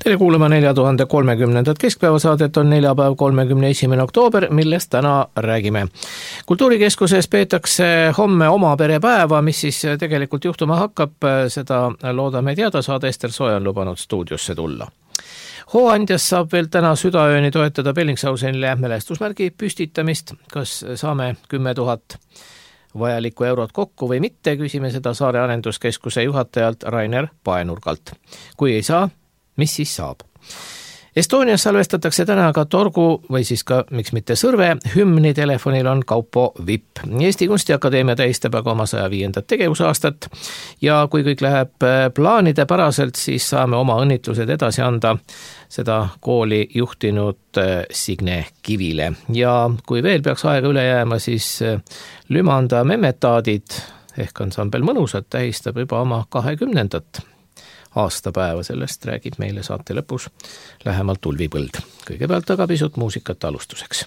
Teile kuulama 4030. keskpäevasaadet on neljapäev 31. oktoober, millest täna räägime. Kultuurikeskuses peetakse homme oma perepäeva, mis siis tegelikult juhtuma hakkab, seda loodame teada saada. Ester Soe on lubanud stuudiosse tulla. Hooandjas saab veel täna südaööni toetada Bellingshausenile mälestusmärgi püstitamist. Kas saame 10 000 vajalikku eurot kokku või mitte, küsime seda Saare Arenduskeskuse juhatajalt Rainer Paenurgalt. Kui ei saa, mis siis saab? Estonias salvestatakse täna ka torgu või siis ka, miks mitte Sõrve, hümni telefonil on Kaupo Vipp. Eesti Kunstiakadeemia tähistab aga oma 105. tegevusaastat ja kui kõik läheb plaanide päraselt, siis saame oma õnnitlused edasi anda seda kooli juhtinud Signe Kivile. Ja kui veel peaks aega üle jääma, siis Lümanda Memmetaadid ehk ansambel Mõnusad tähistab juba oma 20. aastapäeva, sellest räägib meile saate lõpus lähemalt Ulvi Põld. Kõigepealt aga pisut muusikat alustuseks.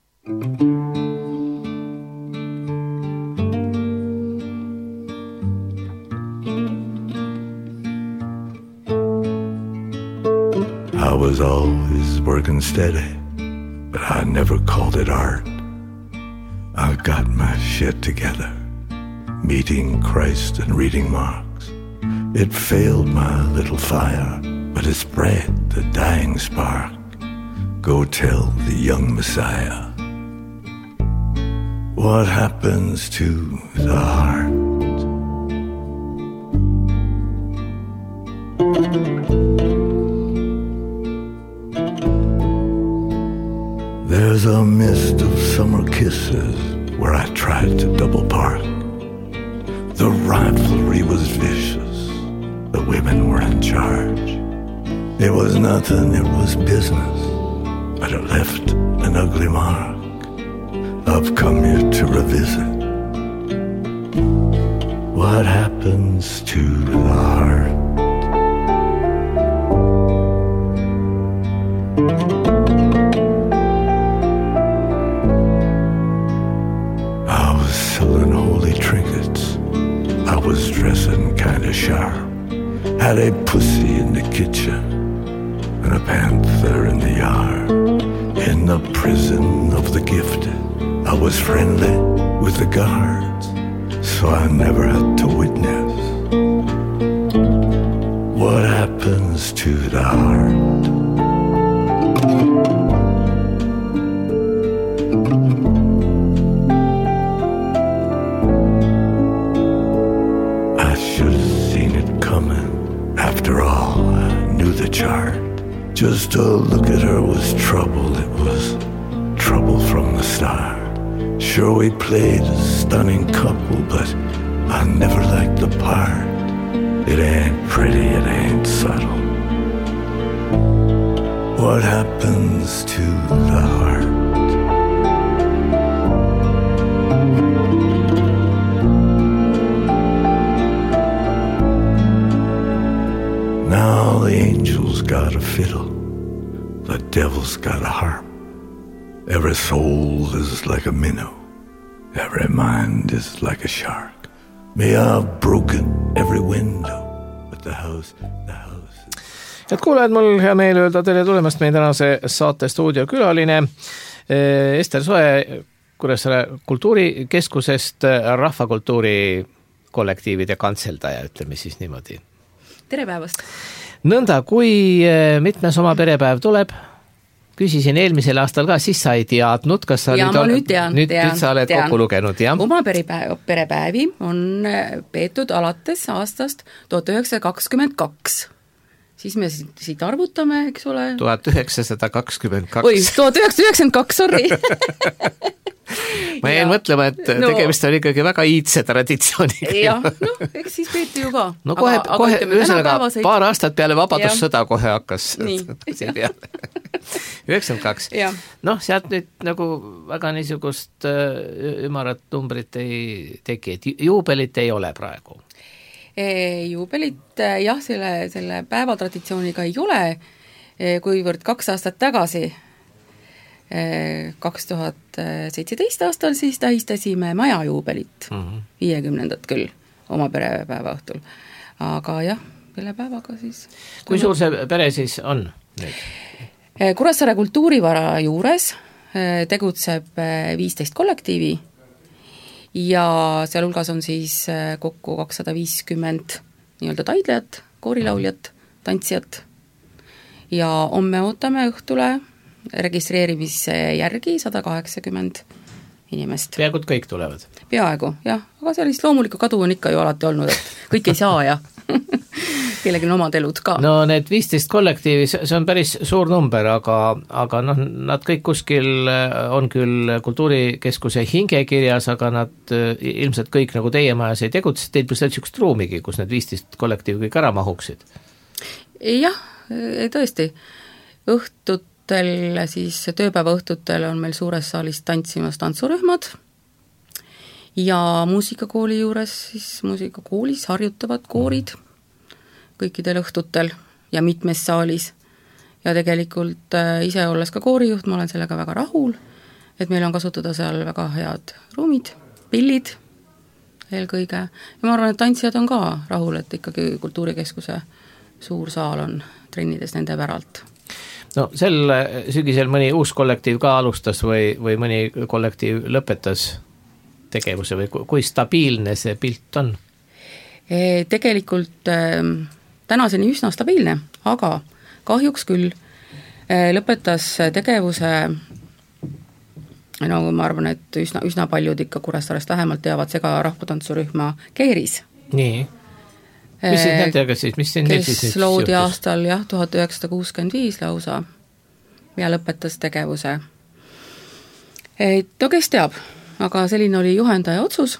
I was always working steady, but I never called it art. I got my shit together, meeting Christ and reading Marx. It failed my little fire, but it spread the dying spark. Go tell the young Messiah what happens to the heart. There's a mist of summer kisses where I tried to double park. The rivalry was vicious. The women were in charge. It was nothing, it was business, but it left an ugly mark. I've come here to revisit what happens to the heart. I was selling holy trinkets. I was dressing kinda sharp. Had a pussy in the kitchen and a panther in the yard. In the prison of the gifted, I was friendly with the guards, so I never had to witness what happens to the heart. I should have seen it coming. After all, I knew the chart. Just to look at her was trouble. It was trouble from the start. Sure, we played a stunning couple, but I never liked the part. It ain't pretty, it ain't subtle. What happens to the heart? Now the angel's got a fiddle, the devil's got a harp. Every soul is like a minnow, every mind is like a shark. May I've broken every window, but the house is... Et kuulajad, mul hea meel öelda teile tulemast meie tänase saate stuudiokülaline Ester Soe Kuressaare kultuurikeskusest, rahvakultuuri kollektiivide kantseldaja, ütleme siis niimoodi. Tere päevast! Nõnda, kui mitmes oma perepäev tuleb, küsisin eelmisel aastal ka, siis sa ei teadnud, kas sa nüüd sa oled kokku lugenud, jah? Oma perepäevi on peetud alates aastast 1922. Siis me siit arvutame, eks ole? 1922. Oi, 1992, sorry! Ma jäin mõtlema, et tegemist on ikkagi väga iidse traditsiooniga. Jah, eks siis peeti ju ka. No kohe paar aastat peale vabadussõda kohe hakkas. Nii. 92. Sealt nüüd nagu väga niisugust ümarat numbrit ei teki, et juubelit ei ole praegu. Juubelit jah, selle päevatraditsiooniga ei ole, kuivõrd 2 aastat tagasi 2017 aastal siis tähistasime majajuubelit, 50. küll, oma perepäeva õhtul. Aga jah, perepäevaga siis. Kui suur see pere siis on nüüd? Kuressaare kultuurivara juures tegutseb 15 kollektiivi ja seal hulgas on siis kokku 250 nii-öelda taidlejat, koorilauljat, tantsijat ja homme ootame õhtule registreerimise järgi 180 inimest. Peaaegu kõik tulevad? Peaaegu, jah, aga sellist loomulikku kadu on ikka ju alati olnud, et kõik ei saa ja kellelgi on omad elud ka. No need 15 kollektiivi, see on päris suur number, aga noh, nad kõik kuskil on küll kultuurikeskuse hingekirjas, aga nad ilmselt kõik nagu teie majas ei tegutse, teil pole niisugust ruumigi, kus need 15 kollektiivi kõik ära mahuksid? Jah, tõesti. Õhtutel, siis tööpäeva õhtutel on meil suures saalis tantsimas tantsurühmad ja muusikakooli juures, siis muusikakoolis harjutavad koorid kõikidel õhtutel ja mitmes saalis ja tegelikult ise olles ka koorijuht, ma olen sellega väga rahul, et meil on kasutada seal väga head ruumid, pillid eelkõige ja ma arvan, et tantsijad on ka rahul, et ikkagi kultuurikeskuse suur saal on trennides nende päralt. No sel sügisel mõni uus kollektiiv ka alustas või mõni kollektiiv lõpetas tegevuse või kui stabiilne see pilt on? Tegelikult tänaseni üsna stabiilne, aga kahjuks küll lõpetas tegevuse, no ma arvan, et üsna paljud ikka Kuressaarest vähemalt teavad sega rahvatantsurühma Keeris. Nii, mis siis nendega siis, mis neil siis kes loodi aastal 1965 lausa ja lõpetas tegevuse. No kes teab, aga selline oli juhendaja otsus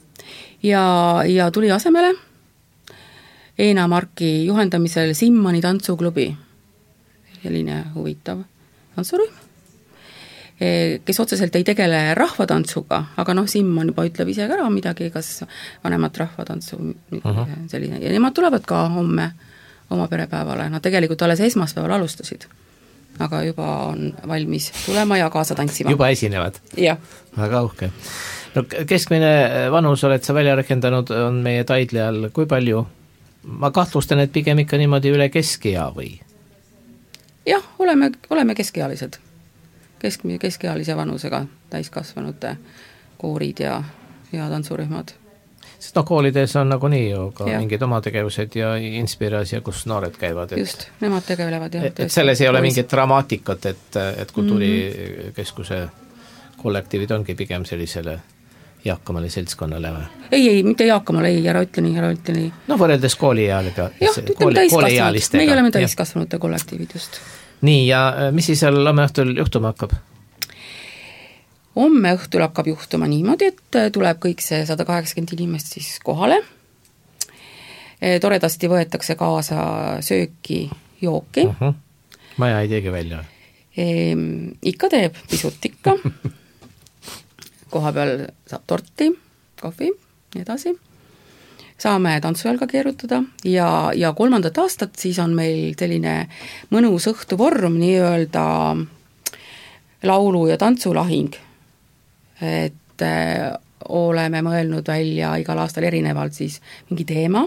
ja tuli asemele Eena Marki juhendamisel Simmani tantsuklubi, selline huvitav tantsurühm, kes otseselt ei tegele rahvatantsuga, aga noh, Simman juba ütleb ise ära midagi, kas vanemat rahvatantsu selline, ja nemad tulevad ka homme oma perepäevale, nad tegelikult alles esmaspäeval alustasid, aga juba on valmis tulema ja kaasa tantsima. Juba esinevad? Jah. Väga uhke. No keskmine vanus oled sa välja rakendanud, on meie taidlejal kui palju? Ma kahtlustan, et pigem ikka niimoodi üle keskea või? Jah, oleme keskealised. Keskealise vanusega täiskasvanute koorid ja tantsurühmad. Sest no koolides on nagu nii ju ka mingid oma tegevused ja Inspiras ja kus noored käivad. Just, nemad tegelevad. Et selles ei ole mingit dramaatikat, et kultuurikeskuse kollektiivid ongi pigem sellisele jaakamale seltskonnale või? Ei, mitte jaakamale, ei, ära ütle nii. No võrreldes kooliealistega. Meie oleme täiskasvanute kollektiivid just. Nii, ja mis siis seal homme õhtul juhtuma hakkab? Homme õhtul hakkab juhtuma niimoodi, et tuleb kõik see 180 inimest siis kohale. Toredasti võetakse kaasa sööki, jooki. Maja ei teegi välja? Ikka teeb, pisut ikka. Koha peal saab torti, kohvi, nii edasi. Saame tantsujalga keerutada ja 3. aastat siis on meil selline mõnus õhtuvorm, nii-öelda laulu- ja tantsulahing. Et oleme mõelnud välja igal aastal erinevalt siis mingi teema,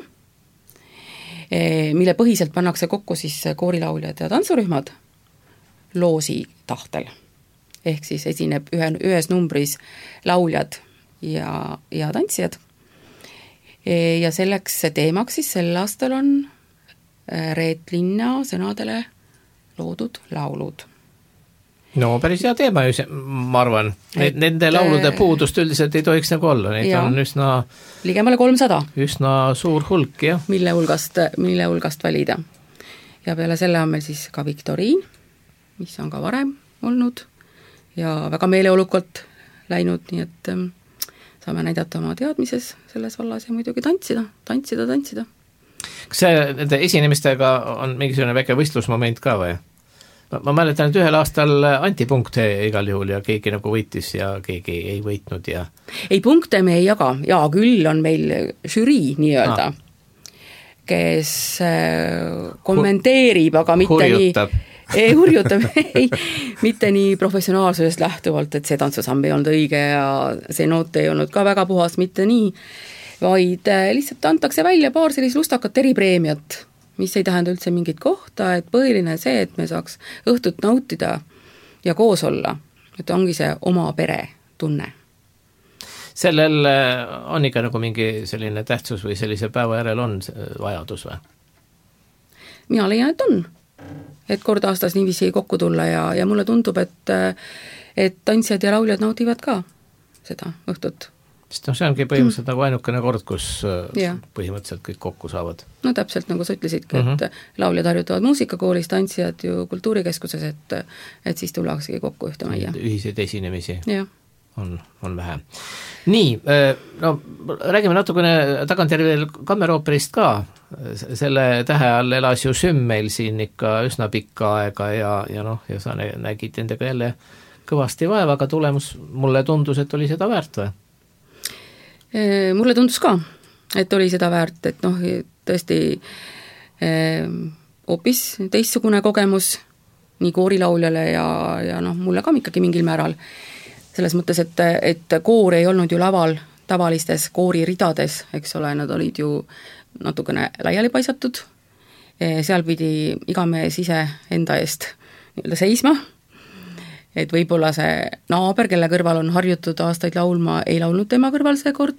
mille põhiselt pannakse kokku siis koorilauljad ja tantsurühmad loosi tahtel. Ehk siis esineb ühes numbris lauljad ja tantsijad. Ja selleks teemaks siis sel aastal on Reet Linna sõnadele loodud laulud. No päris hea teema ju, ma arvan. Nende laulude puudust üldiselt ei tohiks nagu olla, neid on üsna ligemale 300. Üsna suur hulk, jah. Mille hulgast valida. Ja peale selle on meil siis ka viktoriin, mis on ka varem olnud ja väga meeleolukalt läinud, nii et saame näidata oma teadmises selles vallas ja muidugi tantsida. Kas see nende esinemistega on mingisugune väike võistlusmoment ka või? Ma mäletan, et ühel aastal antipunkte igal juhul ja keegi nagu võitis ja keegi ei võitnud ja... Ei, punkte me ei jaga, ja küll on meil žürii nii-öelda, kes kommenteerib, aga mitte hurjutab. Hurjutab, mitte nii professionaalsusest lähtuvalt, et see tantsusamm ei olnud õige ja see noot ei olnud ka väga puhas, mitte nii, vaid lihtsalt antakse välja paar sellist lustakat eripreemiat mis ei tähenda üldse mingit kohta, et põhiline see, et me saaks õhtut nautida ja koos olla, et ongi see oma pere tunne. Sellel on ikka nagu mingi selline tähtsus või sellise päeva järel on vajadus või? Mina leian, et on. Et kord aastas niiviisi kokku tulla ja mulle tundub, et tantsijad ja lauljad naudivad ka seda õhtut. Sest see ongi põhimõtteliselt nagu ainukene kord, kus põhimõtteliselt kõik kokku saavad. No täpselt nagu sa ütlesidki, et lauljad harjutavad muusikakoolis, tantsijad ju kultuurikeskuses, et siis tullaksegi kokku ühte majja. Ühiseid esinemisi ja. On vähe. Nii, no räägime natukene tagantjärgi veel kammerooperist ka. Selle tähe all elas ju Süm meil siin ikka üsna pikka aega ja sa nägid endaga jälle kõvasti vaeva, aga tulemus mulle tundus, et oli seda väärt või? Mulle tundus ka, et oli seda väärt, et tõesti hoopis teistsugune kogemus nii koorilauljale ja mulle ka ikkagi mingil määral. Selles mõttes, et koor ei olnud ju laval tavalistes kooriridades, eks ole, nad olid ju natukene laiali paisatud, seal pidi iga mees ise enda eest seisma, et võib-olla see naaber, kelle kõrval on harjutud aastaid laulma, ei laulnud tema kõrval see kord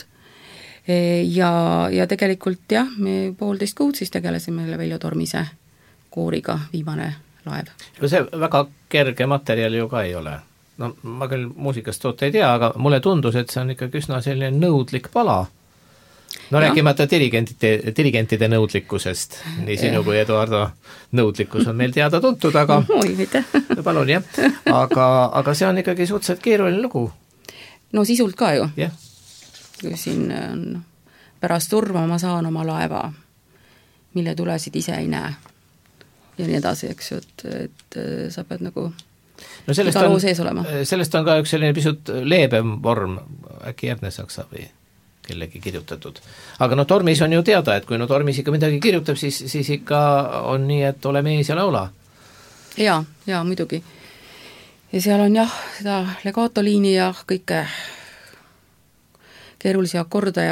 ja tegelikult jah, me 1,5 kuud siis tegelesime Veljo Tormise kooriga Viimane laev. See väga kerge materjal ju ka ei ole. No ma küll muusikast toota ei tea, aga mulle tundus, et see on ikkagi üsna selline nõudlik pala. No rääkimata dirigentide nõudlikkusest, nii sinu kui Eduardo nõudlikkus on meil teada tuntud, aga palun jah, aga see on ikkagi suhteliselt keeruline lugu. No sisult ka ju. Yeah. Kui siin on pärast surma ma saan oma laeva, mille tulesid ise ei näe ja nii edasi, eks ju, et sa pead nagu sellest on ka üks selline pisut leebem vorm, äkki Järne Saksa või kellegi kirjutatud. Aga Tormis on ju teada, et kui Tormis ikka midagi kirjutab, siis ikka on nii, et ole mees ja laula. Ja muidugi. Ja seal on jah, seda legaatoliini ja kõike keerulisi akorde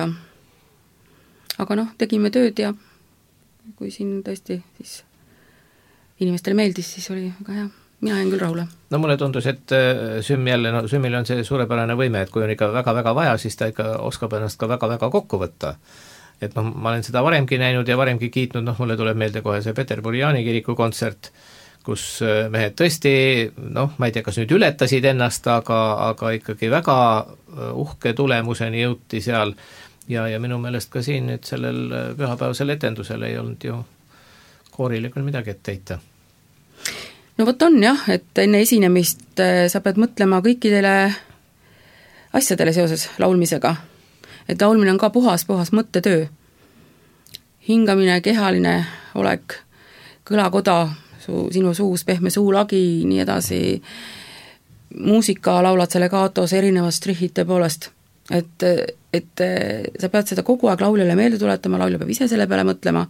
aga tegime tööd ja kui siin tõesti siis inimestele meeldis, siis oli väga hea. Mina jäin küll rahule. No mulle tundus, et Sümmil on see suurepärane võime, et kui on ikka väga-väga vaja, siis ta ikka oskab ennast ka väga-väga kokku võtta. Et ma olen seda varemgi näinud ja varemgi kiitnud, mulle tuleb meelde kohe see Peterburi Jaani kiriku kontsert, kus mehed tõesti, ma ei tea, kas nüüd ületasid ennast, aga ikkagi väga uhke tulemuseni jõuti seal ja minu meelest ka siin nüüd sellel pühapäevasel etendusel ei olnud ju koorile küll midagi ette heita. No vot on jah, et enne esinemist sa pead mõtlema kõikidele asjadele seoses laulmisega. Et laulmine on ka puhas mõttetöö. Hingamine, kehaline olek, kõlakoda, sinu suus, pehme suulagi, nii edasi. Muusika laulad selle kaatos erinevast strihite poolest. Et sa pead seda kogu aeg lauljale meelde tuletama, laulja peab ise selle peale mõtlema.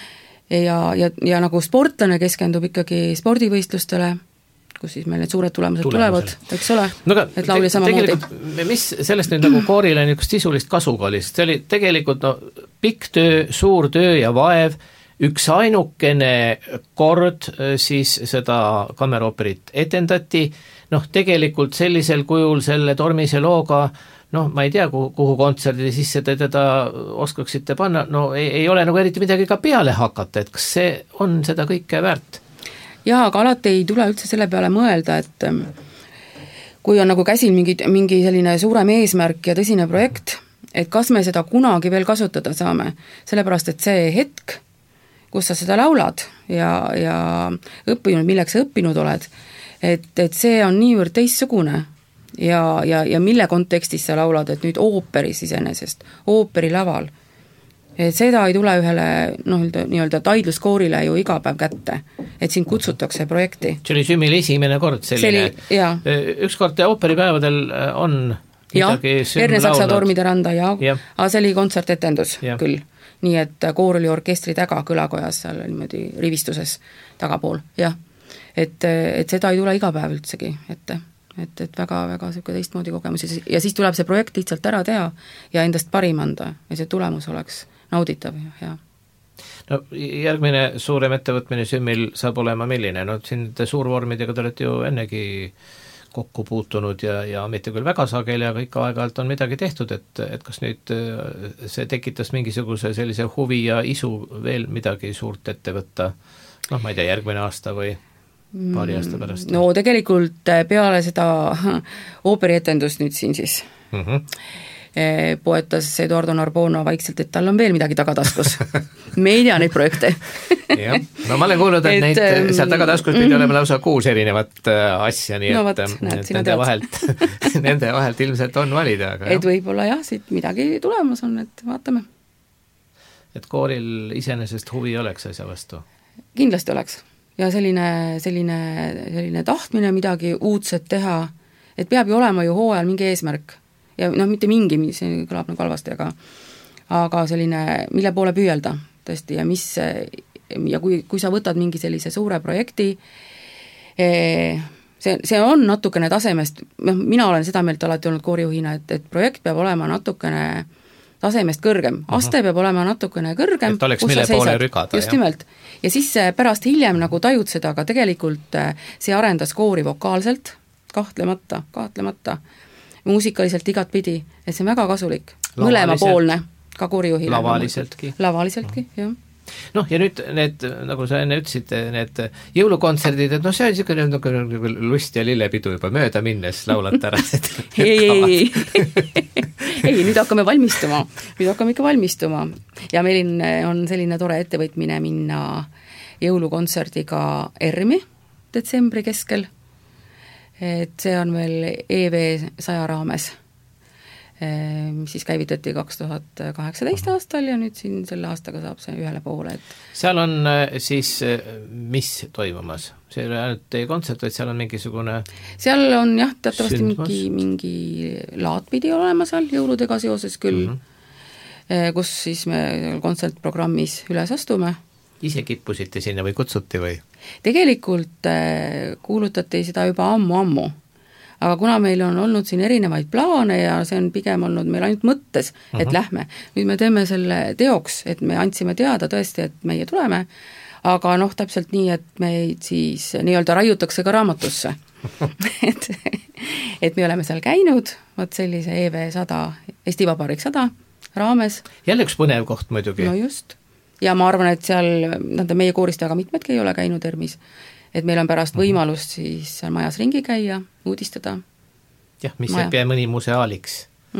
Ja nagu sportlane keskendub ikkagi spordivõistlustele, kus siis meil need suured tulemused tulevad, eks ole, et laulja samamoodi. Mis sellest nüüd nagu koorile niisugust sisulist kasuga oli, sest see oli tegelikult pikk töö, suur töö ja vaev, üks ainukene kord siis seda kammerooperit etendati, tegelikult sellisel kujul selle Tormise looga ma ei tea, kuhu kontserdi sisse te teda oskaksite panna, ei ole nagu eriti midagi ka peale hakata, et kas see on seda kõike väärt? Jaa, aga alati ei tule üldse selle peale mõelda, et kui on nagu käsil mingi selline suurem eesmärk ja tõsine projekt, et kas me seda kunagi veel kasutada saame, sellepärast et see hetk, kus sa seda laulad ja õppinud, milleks sa õppinud oled, et see on niivõrd teistsugune ja mille kontekstis sa laulad, et nüüd ooperis iseenesest, ooperilaval, et seda ei tule ühele nii-öelda taidluskoorile ju iga päev kätte, et sind kutsutakse projekti. See oli Sümmil esimene kord selline. Ükskord ooperipäevadel on midagi Sümm Erne Saksa Tormide randa aga see oli kontsertetendus küll, nii et koor oli orkestri taga kõlakojas seal niimoodi rivistuses tagapool, et seda ei tule iga päev üldsegi ette. Et väga-väga selline teistmoodi kogemus ja siis tuleb see projekt lihtsalt ära teha ja endast parim anda ja see tulemus oleks nauditav ja hea. No järgmine suurem ettevõtmine Sümmil saab olema milline, no siin suurvormidega te olete ju ennegi kokku puutunud ja mitte küll väga sageli, aga ikka aeg-ajalt on midagi tehtud, et kas nüüd see tekitas mingisuguse sellise huvi ja isu veel midagi suurt ette võtta, noh ma ei tea, järgmine aasta või paari aasta pärast? No tegelikult peale seda ooperietendust nüüd siin siis poetas Eduardo Narbona vaikselt, et tal on veel midagi tagataskus. Me ei tea neid projekte. Jah. No ma olen kuulnud, et neid seal tagataskus pidi olema lausa 6 erinevat asja, nii no, et nende vahelt ilmselt on valida. Aga et võib-olla jah, siit midagi tulemas on, et vaatame. Et koolil iseenesest huvi oleks asja vastu? Kindlasti oleks. Ja selline tahtmine midagi uudset teha, et peab ju olema ju hooajal mingi eesmärk. Ja noh, mitte mingi, see kõlab nagu halvasti, aga selline, mille poole püüelda tõesti ja kui sa võtad mingi sellise suure projekti, see on natukene tasemest, mina olen seda meelt alati olnud koorijuhina, et projekt peab olema natukene tasemest kõrgem, aste peab olema natukene kõrgem, et oleks mille poole rügada. Just nimelt. Ja siis pärast hiljem nagu tajud seda, aga tegelikult see arendas koori vokaalselt, kahtlemata, muusikaliselt igat pidi, et see on väga kasulik. Mõlemapoolne, ka koorijuhile. Lavaliseltki, jah. Noh, ja nüüd need, nagu sa enne ütlesid, need jõulukontserdid, et noh, see on niisugune nagu lust ja lillepidu juba mööda minnes laulata ära. Ei, nüüd hakkame ikka valmistuma. Ja meil on selline tore ettevõtmine minna jõulukontserdiga ERMi detsembri keskel. Et see on veel EV 100 raames, mis siis käivitati 2018 aastal ja nüüd siin selle aastaga saab see ühele poole. Seal on siis, mis toimumas? See ei ole ainult teie kontsert, vaid seal on mingisugune seal on jah, teatavasti mingi laat pidi olema seal jõuludega seoses küll, kus siis me kontsertprogrammis üles astume. Ise kippusite sinna või kutsuti või? Tegelikult kuulutati seda juba ammu, aga kuna meil on olnud siin erinevaid plaane ja see on pigem olnud meil ainult mõttes, et lähme. Nüüd me teeme selle teoks, et me andsime teada tõesti, et meie tuleme, aga noh, täpselt nii, et meid siis nii-öelda raiutakse ka raamatusse. et me oleme seal käinud, võt sellise EV 100, Eesti Vabariik 100 raames. Jälle üks põnev koht muidugi. No just. Ja ma arvan, et seal, meie koorist väga mitmedki ei ole käinud ERMis, et meil on pärast võimalust siis seal majas ringi käia, uudistada. Jah, mis jääb ja mõni museaaliks.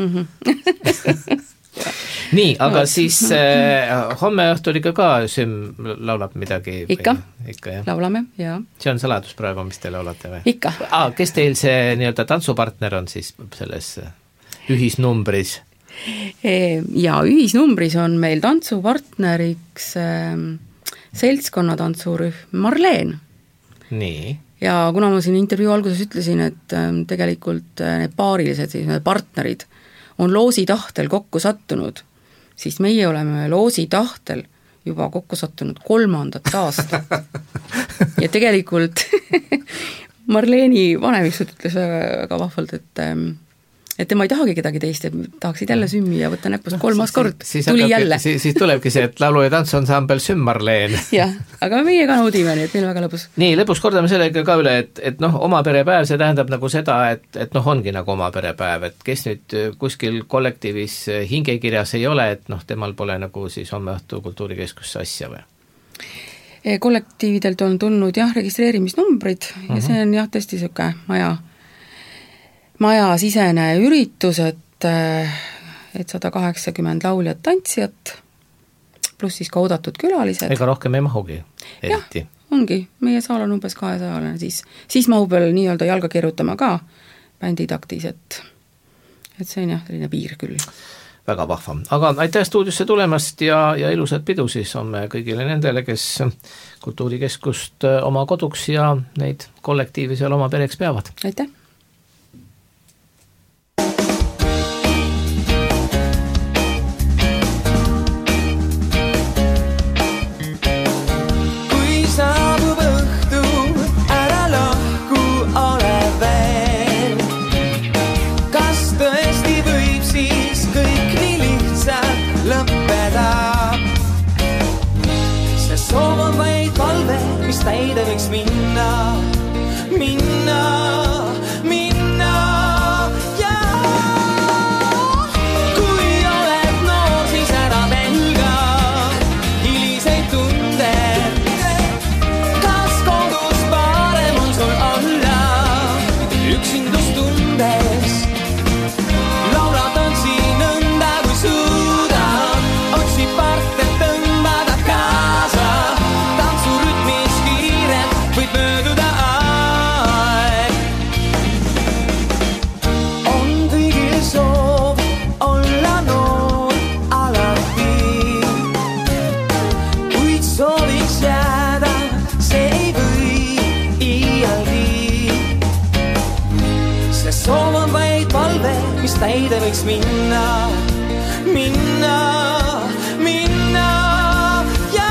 Nii, aga siis homme õhtul ikka ka Süm laulab midagi? Ikka jah. Laulame, jaa. See on saladus praegu, mis te laulate või? Ikka. Kes teil see nii-öelda tantsupartner on siis selles ühisnumbris? Ja ühisnumbris on meil tantsupartneriks seltskonnatantsurühm Marleen. Nii. Ja kuna ma siin intervjuu alguses ütlesin, et tegelikult need paarilised siis, need partnerid on loosi tahtel kokku sattunud, siis meie oleme loosi tahtel juba kokku sattunud 3. aasta. Ja tegelikult Marleeni vanemist ütles väga vahvalt, et tema ei tahagi kedagi teist, et tahaksid jälle Sümmi ja võtta näpust 3. kord, tuli jälle. Siis tulebki see, et laulu- ja tantsuansambel Süm Marleen. Jah, aga meie ka naudime, nii et meil väga lõbus. Nii, lõpus kordame sellega ka üle, et noh, oma perepäev, see tähendab nagu seda, et noh, ongi nagu oma perepäev, et kes nüüd kuskil kollektiivis hingekirjas ei ole, et noh, temal pole nagu siis homme õhtu kultuurikeskusse asja või? Kollektiividelt on tulnud jah, registreerimisnumbrid ja see on jah, tõesti siuke maja sisene üritus, et 180 lauljat tantsijat, pluss siis ka oodatud külalised. Ega rohkem ei mahugi, eriti. Jah, ongi, meie saal on umbes 200, siis mahub veel nii-öelda jalga keerutama ka bänditaktis, et see on jah, selline piir küll. Väga vahva. Aga aitäh stuudiosse tulemast ja ilusat pidu siis homme kõigile nendele, kes kultuurikeskust oma koduks ja neid kollektiivi seal oma pereks peavad. Aitäh! võiks minna ja kui oled noor, siis ära pelga hiliseid tunde. Kas kodus parem on sul olla üksindustundes? Laula tantsi nõnda kui suudad, otsi partner tõmbada kaasa, tantsurütmis kiiret võid mööduda aeg. On kõigil soov olla noor alati, kuid sooviks jääda, see ei või iialgi. See soov on vaid palve, mis täide võiks minna ja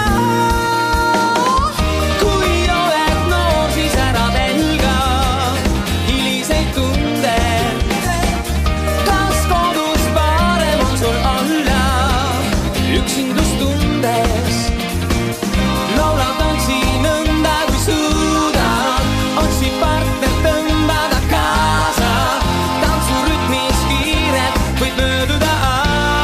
kui oled noor, siis ära pelga hiliseid tunde. Kas kodus parem on sul olla üksindustundes? Laula tantsi nõnda kui suudad, otsi partner tõmbada kaasa, tantsurütmis kiiret võid mööduda aeg.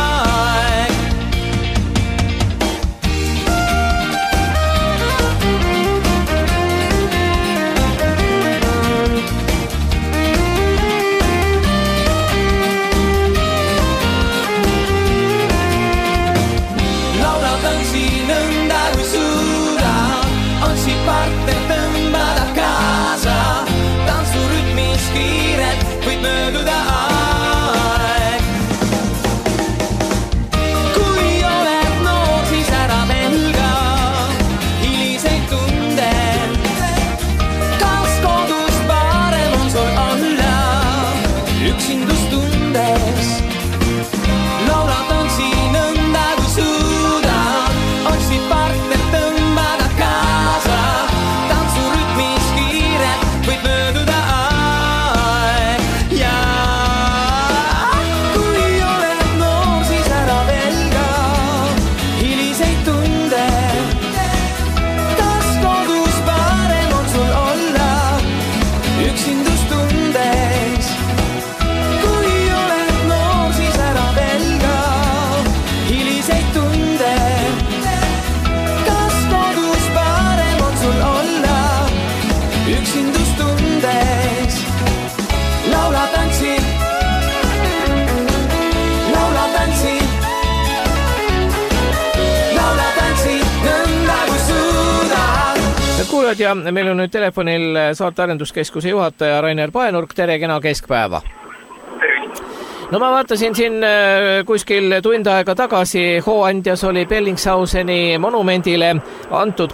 Laula tantsi nõnda kui suudad, otsi partner tõmbada kaasa, tantsurütmis kiiret võid mööduda aeg. Kui oled noor, siis ära pelga hiliseid tunde. Kas kodus parem on sul olla üksindustundes? Laula tantsi nõnda kui suudad, otsi partner tõmbada kaasa, tantsurütmis kiiret võid mööduda aeg. Ja kui oled noor, siis ära pelga hiliseid tunde. Kas kodus parem on sul olla üksindustundes? Kui oled noor, siis ära pelga hiliseid tunde. Kas kodus parem on sul olla üksindustundes? Laula tantsi nõnda kui suudad. Kuulajad, ja meil on nüüd telefonil saate arenduskeskuse juhataja Rainer Paenurk. Tere, kena keskpäeva! No ma vaatasin siin kuskil tund aega tagasi, hooandjas oli Bellingshauseni monumendile antud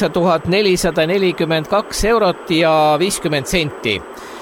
8442 eurot ja 50 senti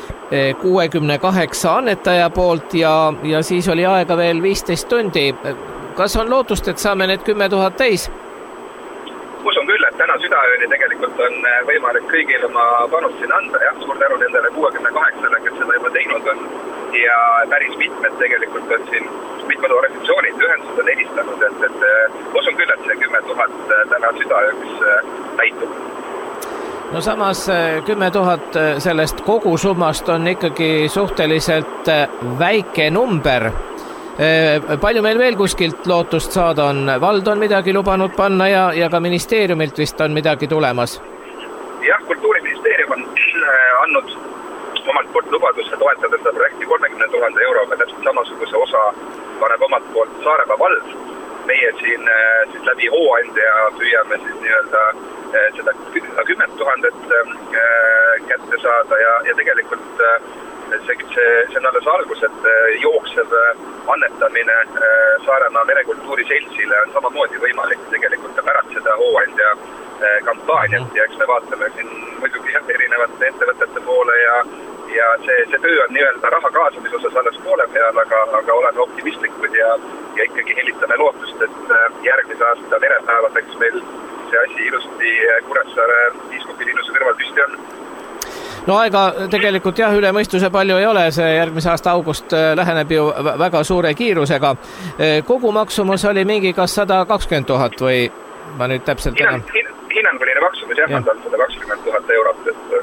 68 annetaja poolt ja siis oli aega veel 15 tundi. Kas on lootust, et saame need 10 000 täis? Usun küll, et täna südaööni tegelikult on võimalik kõigil oma panust siin anda. Jah, suur tänu nendele 68-le, kes seda juba teinud on. Ja päris mitmed tegelikult on siin, mitmed organisatsioonid, ühendused on helistanud, et usun küll, et see 10 000 täna südaööks täitub. No samas 10 000 sellest kogusummast on ikkagi suhteliselt väike number. Palju meil veel kuskilt lootust saada on? Vald on midagi lubanud panna ja ka ministeeriumilt vist on midagi tulemas. Jah, Kultuuriministeerium on andnud omalt poolt lubaduse toetada seda projekti 30 000 euroga, täpselt samasuguse osa paneb omalt poolt Saaremaa vald. Meie siin siis läbi hooandja püüame siis nii-öelda seda 10 000 kätte saada ja tegelikult see on alles algus, et jooksev annetamine Saaremaa merekultuuri seltsile on samamoodi võimalik tegelikult ka pärast seda hooandja kampaaniat ja eks me vaatame siin muidugi erinevate ettevõtete poole ja see töö on nii-öelda raha kaasamise osas alles poole peal, aga oleme optimistlikud ja ikkagi helitame lootust, et järgmise aasta merepäevadeks meil see asi ilusti Kuressaare Piiskopi linnuse kõrval püsti on. No aega tegelikult jah, üle mõistuse palju ei ole, see järgmise aasta august läheneb ju väga suure kiirusega. Kogu maksumus oli mingi kas 120 000 või ma nüüd täpselt enam? hinnanguline maksumus jah, on 120 000 eurot,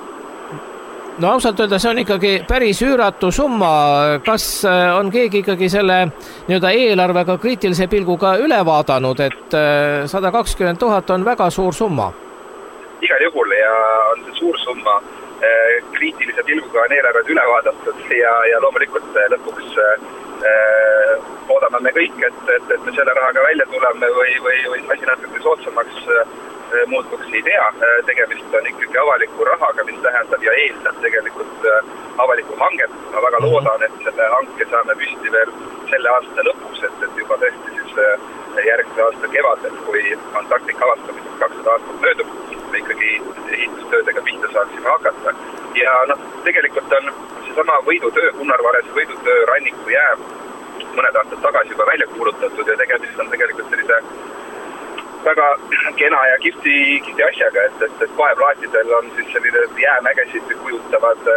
et no ausalt öelda, see on ikkagi päris üüratu summa. Kas on keegi ikkagi selle nii-öelda eelarvega kriitilise pilguga üle vaadanud, et 120 000 on väga suur summa? Igal juhul ja on see suur summa. Kriitilise pilguga on eelarved üle vaadatud ja loomulikult lõpuks oodame me kõik, et me selle rahaga välja tuleme või asi natuke soodsamaks muutuks ei tea. Tegemist on ikkagi avaliku rahaga, mis tähendab ja eeldab tegelikult avalikku hanget. Ma väga loodan, et selle hanke saame püsti veel selle aasta lõpuks, et juba tõesti siis järgmise aasta kevadel, kui Antarktika avastamisest 200 aastat möödub, me ikkagi ehitustöödega pihta saaksime hakata. Ja tegelikult on seesama võidutöö, Kunnarvarese võidutöö ranniku jää mõned aastad tagasi juba välja kuulutatud ja tegemist on tegelikult sellise väga kena ja kihvti asjaga, et kaeplaatidel on siis selline jäämägesid kujutavad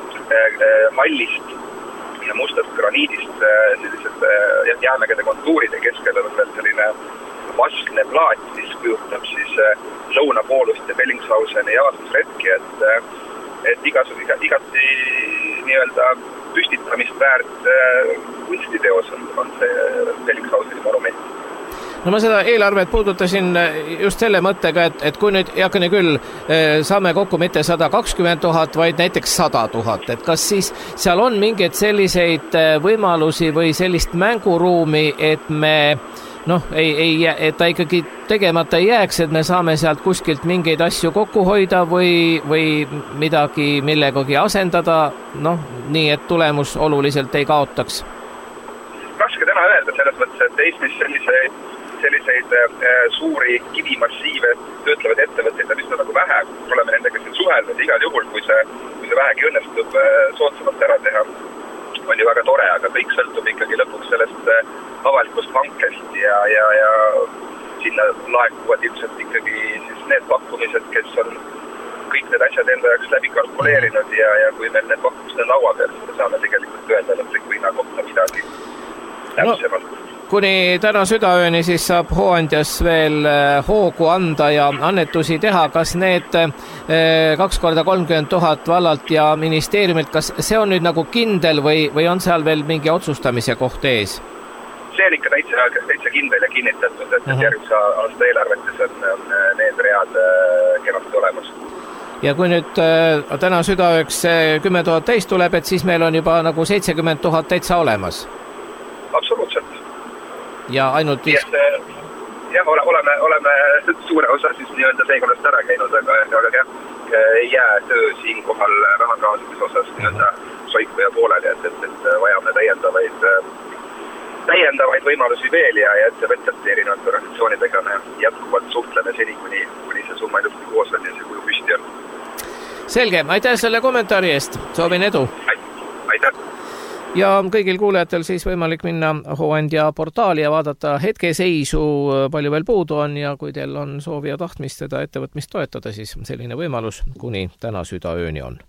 hallist ja mustast graniidist sellised jäämägede kontuuride keskel on veel selline vastne plaat, mis kujutab siis lõunapoolust ja Bellingshauseni avastusretki, et igati nii-öelda püstitamist väärt kunstiteos on see Bellingshauseni monument. No ma seda eelarvet puudutasin just selle mõttega, et kui nüüd jakene küll saame kokku mitte 120 000, vaid näiteks 100 000, et kas siis seal on mingeid selliseid võimalusi või sellist mänguruumi, et me et ta ikkagi tegemata ei jääks, et me saame sealt kuskilt mingeid asju kokku hoida või midagi millegagi asendada, nii et tulemus oluliselt ei kaotaks? Raske täna öelda selles mõttes, et Eestis selliseid suuri kivimassiive töötlevad ettevõtteid on üsna nagu vähe. Oleme nendega siin suhelnud igal juhul, kui see vähegi õnnestub soodsamalt ära teha, on ju väga tore, aga kõik sõltub ikkagi lõpuks sellest avalikust hankest ja sinna laekuvad ilmselt ikkagi siis need pakkumised, kes on kõik need asjad enda jaoks läbi kalkuleerinud ja kui meil need pakkumised on laua peal, siis me saame tegelikult öelda lõpliku hinna kohta midagi täpsemalt. Kuni täna südaööni siis saab hooandjas veel hoogu anda ja annetusi teha. Kas need 2 korda 30 000 vallalt ja ministeeriumilt, kas see on nüüd nagu kindel või on seal veel mingi otsustamise koht ees? See on ikka täitsa kindel ja kinnitatud, et järgmise aasta eelarvetes on need read kenasti olemas. Ja kui nüüd täna südaööks 10 000 täis tuleb, et siis meil on juba nagu 70 000 täitsa olemas? Absoluutselt. Ja ainult jah, oleme suure osa siis nii-öelda seekonnast ära käinud, aga ei jää töö siinkohal raha kaasamise osas nii-öelda soiku ja pooleli, et vajame täiendavaid võimalusi veel ja ettevõtjate erinevate organisatsioonidega me jätkuvalt suhtleme seni, kuni see summa ilusti koos on ja see kuju püsti on. Selge, aitäh selle kommentaari eest, soovin edu! Aitäh! Ja kõigil kuulajatel siis võimalik minna Hooandja portaali ja vaadata hetkeseisu, palju veel puudu on ja kui teil on soovi ja tahtmist seda ettevõtmist toetada, siis selline võimalus kuni täna südaööni on.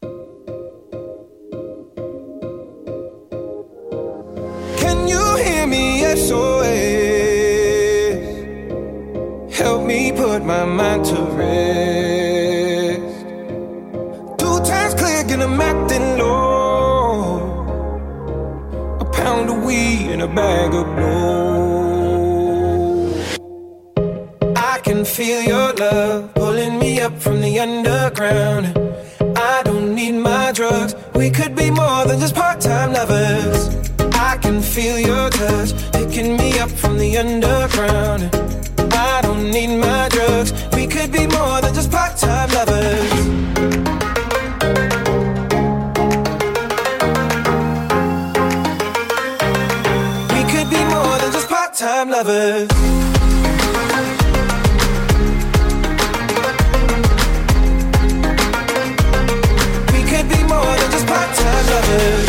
Can you hear me SOS? Help me put my mind to rest. 2 times click and I'm acting low. Pound of weed and a bag of blow. I can feel your love pulling me up from the underground. I don't need my drugs. We could be more than just part-time lovers. I can feel your touch picking me up from the underground. I don't need my drugs. We could be more than just part-time lovers. Time lovers. We could be more than just part-time lovers.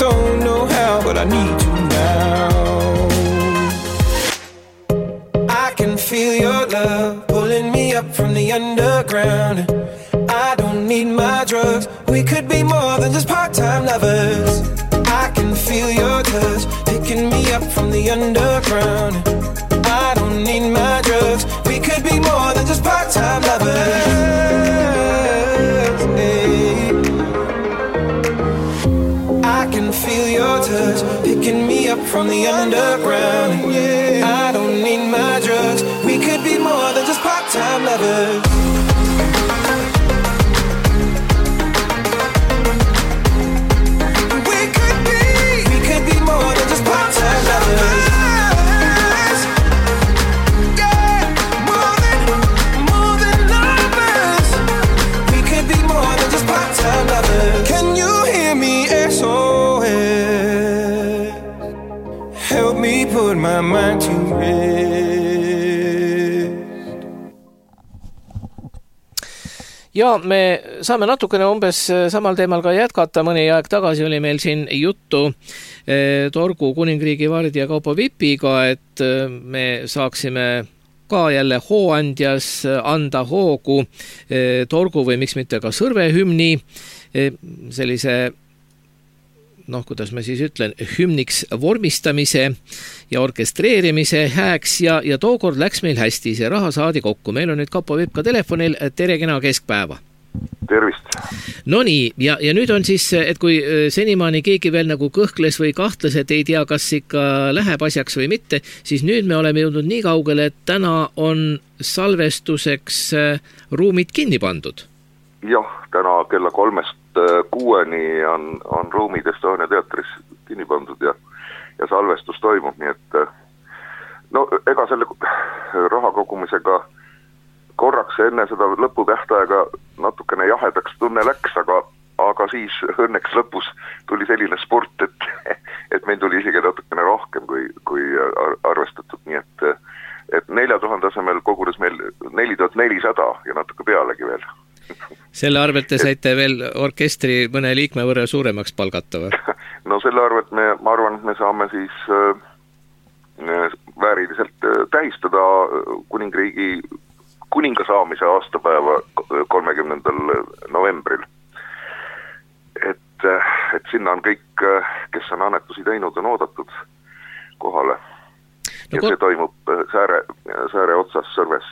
don't know how, but I need you now. I can feel your love pulling me up from the underground. I don't need my drugs, we could be more than just part-time lovers. I can feel your touch picking me up from the underground. I don't need my drugs, we could be more than just part-time lovers. Hey. I can feel your touch picking me up from the underground. I don't need my drugs, we could be more than just part-time lovers. My mind to rest. Ja me saame natukene umbes samal teemal ka jätkata. Mõni aeg tagasi oli meil siin juttu Torgu kuningriigi Vardi ja Kaupo Vipiga, et me saaksime ka jälle hooandjas anda hoogu Torgu või miks mitte ka Sõrve hümni sellise kuidas ma siis ütlen, hümniks vormistamise ja orkestreerimise hääks ja tookord läks meil hästi, see raha saadi kokku. Meil on nüüd Kaupo Vipp ka telefonil, tere kena keskpäeva. Tervist. No nii, ja nüüd on siis, et kui senimaani keegi veel nagu kõhkles või kahtles, et ei tea, kas ikka läheb asjaks või mitte, siis nüüd me oleme jõudnud nii kaugele, et täna on salvestuseks ruumid kinni pandud. Jah, täna kella 3-6 on ruumid Estonia teatris kinni pandud ja salvestus toimub, nii et ega selle raha kogumisega korraks enne seda lõputähtaega natukene jahedaks tunne läks, aga siis õnneks lõpus tuli selline sport, et meil tuli isegi natukene rohkem kui arvestatud, nii et 4000 asemel kogunes meil 4400 ja natuke pealegi veel. Selle arvelt te saite veel orkestri mõne liikme võrra suuremaks palgata või? No selle arvelt ma arvan, et me saame siis vääriliselt tähistada kuninga saamise aastapäeva 30. novembril. Et sinna on kõik, kes on annetusi teinud, on oodatud kohale. Ja see toimub Sääre otsas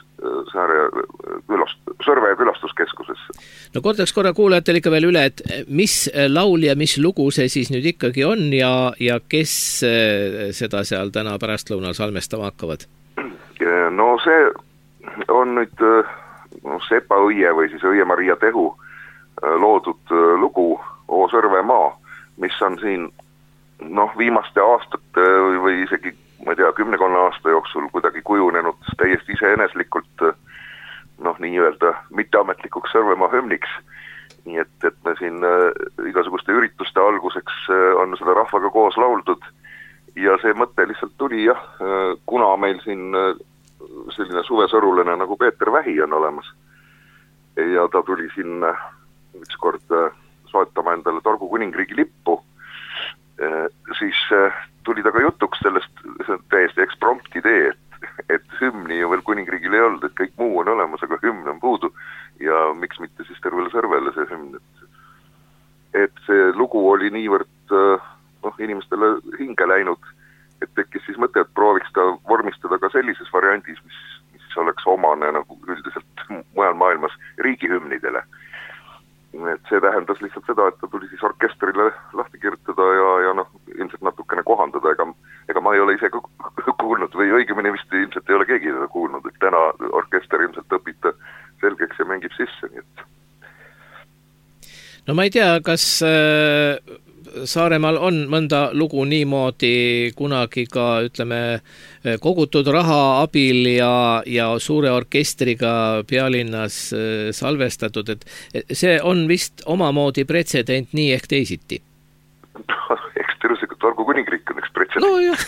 Sõrve külastuskeskuses. No kordaks korra kuulajatel ikka veel üle, et mis laul ja mis lugu see siis nüüd ikkagi on ja kes seda seal täna pärastlõunal salmestama hakkavad? No see on nüüd Sepa Õie või siis Õie-Maria Tehu loodud lugu O Sõrvemaa, mis on siin viimaste aastate või isegi ma ei tea, 10 aasta jooksul kuidagi kujunenud täiesti iseeneslikult nii-öelda mitteametlikuks Sõrvemaa hümniks. Nii et me siin igasuguste ürituste alguseks on seda rahvaga koos lauldud ja see mõte lihtsalt tuli kuna meil siin selline suvesõrulane nagu Peeter Vähi on olemas ja ta tuli siin ükskord soetama endale Torgu kuningriigi lippu, siis tuli ta ka jutuks sellest täiesti eksprompt idee, et hümni ju veel kuningriigil ei olnud, et kõik muu on olemas, aga hümn on puudu ja miks mitte siis tervele Sõrvele see hümn. Et see lugu oli niivõrd inimestele hinge läinud, et tekkis siis mõte, et prooviks ta vormistada ka sellises variandis, mis oleks omane nagu üldiselt mujal maailmas riigihümnidele. Et see tähendas lihtsalt seda, et ta tuli siis orkestrile lahti kirjutada ja ilmselt natukene kohandada, ega ma ei ole ise kuulnud või õigemini vist ilmselt ei ole keegi seda kuulnud, et täna orkester ilmselt õpib ta selgeks ja mängib sisse, nii et. No ma ei tea, kas Saaremaal on mõnda lugu niimoodi kunagi ka, ütleme, kogutud raha abil ja suure orkestriga pealinnas salvestatud, et see on vist omamoodi pretsedent nii ehk teisiti. Eks tervislikult Torgu kuningriik on üks pretsedent. No jah.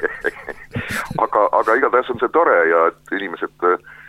aga igatahes on see tore ja et inimesed,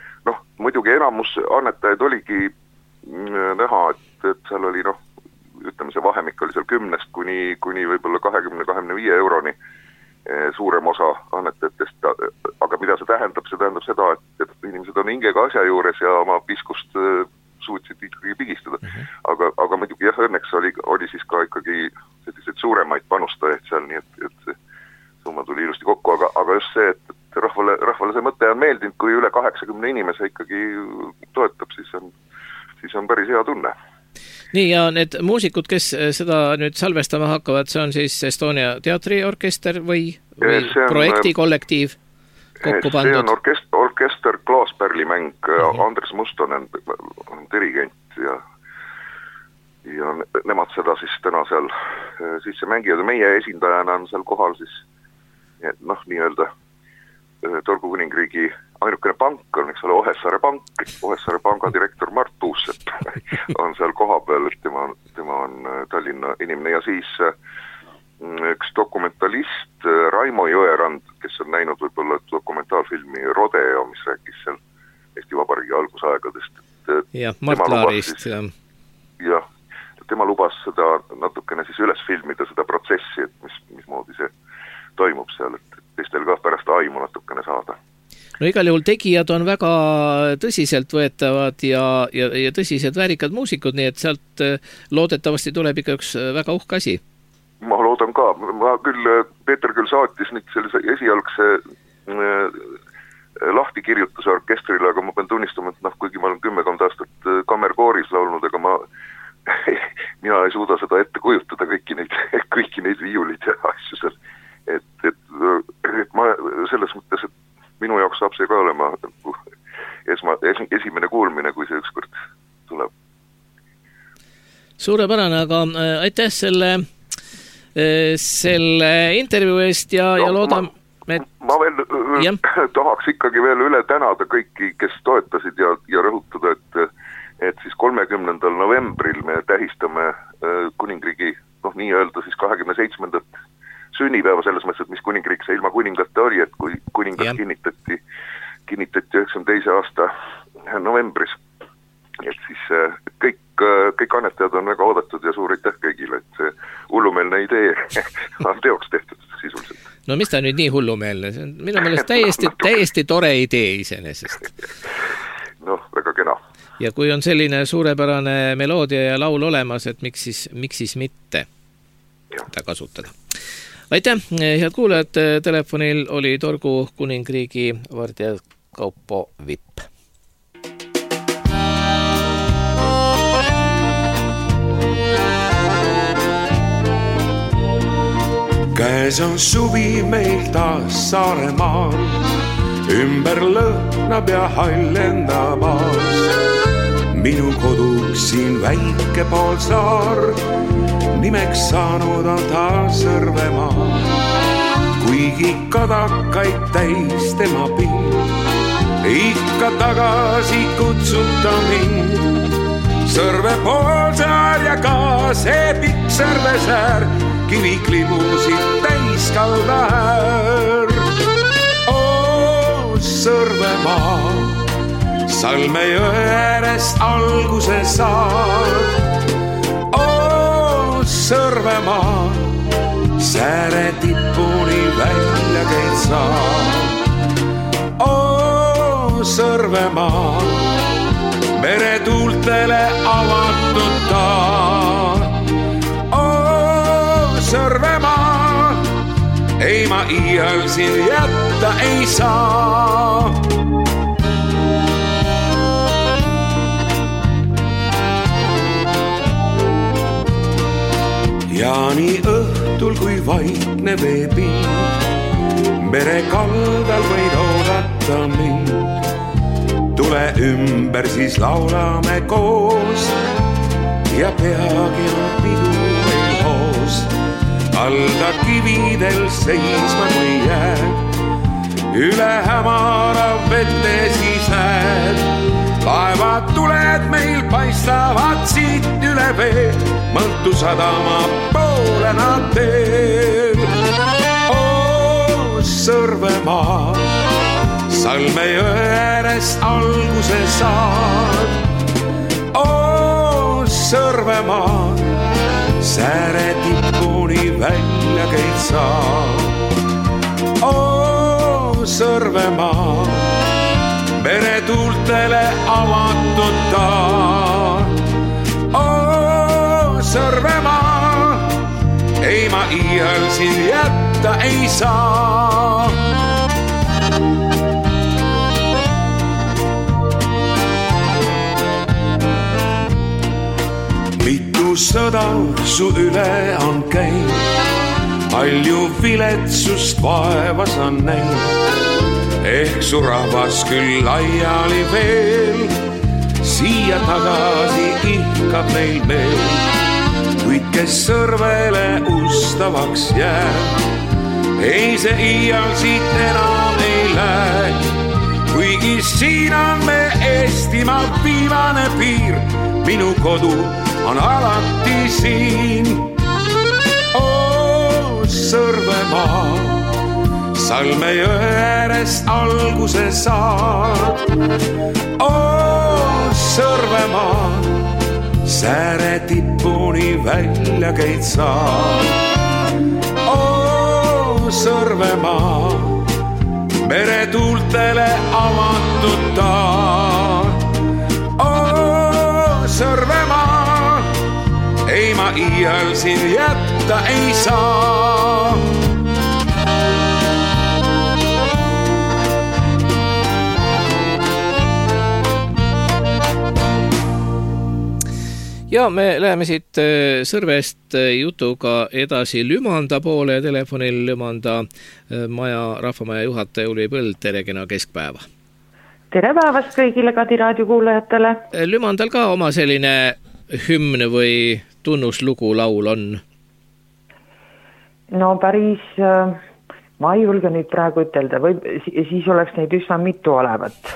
muidugi enamus annetajaid oligi näha, et seal oli ütleme, see vahemik oli seal 10 kuni võib-olla 20-25 euroni suurem osa annetajatest, aga mida see tähendab seda, et inimesed on hingega asja juures ja oma piskust suutsid ikkagi pigistada. Aga muidugi jah, õnneks oli siis ka ikkagi selliseid suuremaid panustajaid seal, nii et see summa tuli ilusti kokku, aga just see, et rahvale see mõte on meeldinud, kui üle 80 inimese ikkagi toetab, siis on päris hea tunne. Nii, ja need muusikud, kes seda nüüd salvestama hakkavad, see on siis Estonia teatriorkester või projekti kollektiiv kokku pandud? See on orkester Klaaspärlimäng, Andres Mustonen on dirigent ja nemad seda siis täna seal sisse mängivad. Meie esindajana on seal kohal siis nii-öelda Torgu Kuningriigi ainukene pank on, eks ole, Ohessaare Pank. Ohessaare Panga direktor Mart Uussepp on seal koha peal, et tema on Tallinna inimene ja siis üks dokumentalist Raimo Jõerand, kes on näinud võib-olla dokumentaalfilmi Rodeo, mis rääkis seal Eesti Vabariigi algusaegadest. Ja, Mart Laarist. Jah, tema lubas seda natukene siis üles filmida, seda protsessi, et mismoodi see toimub seal, et teistel ka pärast aimu natukene saada. No igal juhul tegijad on väga tõsiselt võetavad ja tõsised väärikad muusikud, nii et sealt loodetavasti tuleb ikka üks väga uhke asi. Ma loodan ka. Peeter küll saatis nüüd sellise esialgse lahtikirjutuse orkestrile, aga ma pean tunnistama, et kuigi ma olen 10 aastat kammerkooris laulnud, aga mina ei suuda seda ette kujutada kõiki neid viiulid ja asju seal. Et ma selles mõttes, et minu jaoks saab see ka olema esimene kuulmine, kui see ükskord tuleb. Suurepärane, aga aitäh selle intervjuu eest ja loodame... Ma veel tahaks ikkagi veel üle tänada kõiki, kes toetasid ja rõhutada, et siis 30. novembril me tähistame kuningriigi, nii-öelda siis 27. sünnipäeva selles mõttes, et mis kuningriik see ilma kuningate oli, et kui kuningas kinnitati 92. aasta novembris. Et siis kõik annetajad on väga oodatud ja suur aitäh kõigile, et see hullumeelne idee on teoks tehtud sisuliselt. No mis ta nüüd nii hullumeelne? See on minu meelest täiesti tore idee iseenesest. Väga kena. Ja kui on selline suurepärane meloodia ja laul olemas, et miks siis mitte ta kasutada. Aitäh, head kuulajad, telefonil oli Torgu Kuningriigi vardijakaupo Vipp. Käes on suvi meil taas Saaremaal, ümber lõhnab ja hallendamas. Minu koduks siin väike poolsaar, nimeks saanud on taas Sõrvemaa. Kuigi kadakaid täis tema pind, ikka tagasi kutsuta mind. Sõrve poolsaar ja ka see pikk Sõrvesäär, kiviklibusid täis kalda äär. Sõrvemaa, Salme jõe äärest alguse saad. Sõrvemaa, sääre tippuni välja käid saad. Sõrvemaa, meretuultele avatud taad. Sõrvemaa, ei ma iial siin jätta ei saa. Ja nii õhtul kui vaikne veepind, mere kaldal võid oodata mind. Tule ümber, siis laulame koos ja peagi on pidu meil hoos. Kalda kividel seisma või jääd, üle hämara vette siis näed. Laevad tuled meil paistavad siit üle vee, Mõntu sadama poole nad teed. Sõrvemaa, Salme jõe äärest alguse saad. Sõrvemaa, sääre tipuni välja käid sa. Oo, Sõrvemaa, meretuultele avatud ta. Oo, Sõrvemaa, ei ma iial siin jätta ei saa. Mitu sõda su üle on käinud, palju viletsust vaeva sa näinud. Ehk su rahvas küll laiali veel, siia tagasi ihkab neil meel. Kuid kes Sõrvele ustavaks jääb, ei see iial siit enam ei lähe. Kuigi siin on me Eestimaa viimane piir, minu kodu on alati siin. Oo, Sõrvemaa, Salmejõe äärest alguse saad. Oo, Sõrvemaa, sääre tipuni välja käid sa. Oo, Sõrvemaa, meretuultele avatud ta. Oo, Sõrvemaa, ei ma iial siin jätta ei saa. Ja me läheme siit Sõrvest jutuga edasi Lümanda poole. Telefonil Lümanda maja, rahvamaja juhataja Ulvi Põld, tere kena keskpäeva. Tere päevast kõigile Kadi raadiokuulajatele. Lümandal ka oma selline hümn või tunnuslugu laul on? No päris, ma ei julge nüüd praegu ütelda, või siis oleks neid üsna mitu olevat.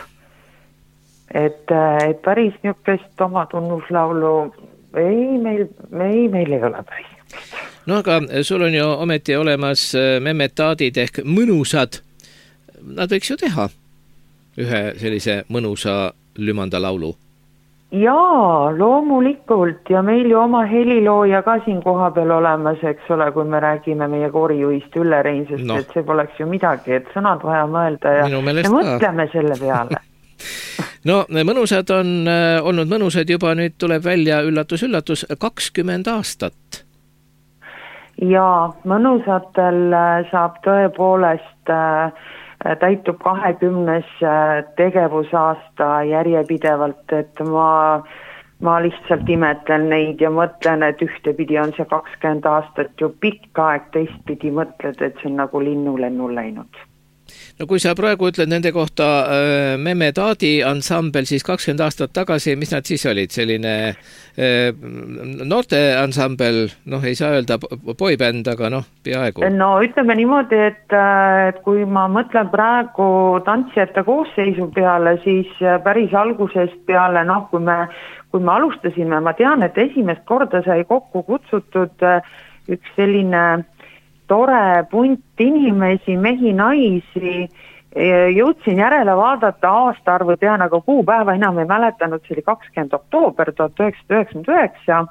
Et päris niukest oma tunnuslaulu meil ei ole päris. No aga sul on ju ometi olemas memetaadid ehk mõnusad. Nad võiks ju teha ühe sellise mõnusa Lümanda laulu. Jaa, loomulikult ja meil ju oma helilooja ka siin koha peal olemas, eks ole, kui me räägime meie koorijuhist Ülle Reinsest, et see poleks ju midagi, et sõnad vaja mõelda ja mõtleme selle peale. No mõnusad on olnud mõnusad juba, nüüd tuleb välja üllatus, 20 aastat. Ja mõnusatel saab tõepoolest täitub 20. tegevusaasta järjepidevalt, et ma lihtsalt imetlen neid ja mõtlen, et ühtepidi on see 20 aastat ju pikk aeg, teistpidi mõtled, et see on nagu linnulennul läinud. No kui sa praegu ütled nende kohta Memetaadi ansambel, siis 20 aastat tagasi, mis nad siis olid? Selline noorte ansambel, ei saa öelda boybänd, aga peaaegu. No ütleme niimoodi, et kui ma mõtlen praegu tantsijate koosseisu peale, siis päris algusest peale, kui me alustasime, ma tean, et esimest korda sai kokku kutsutud üks selline tore punt inimesi, mehi, naisi, jõudsin järele vaadata aastaarvu tean, aga kuupäeva enam ei mäletanud, see oli 20. oktoober 1999,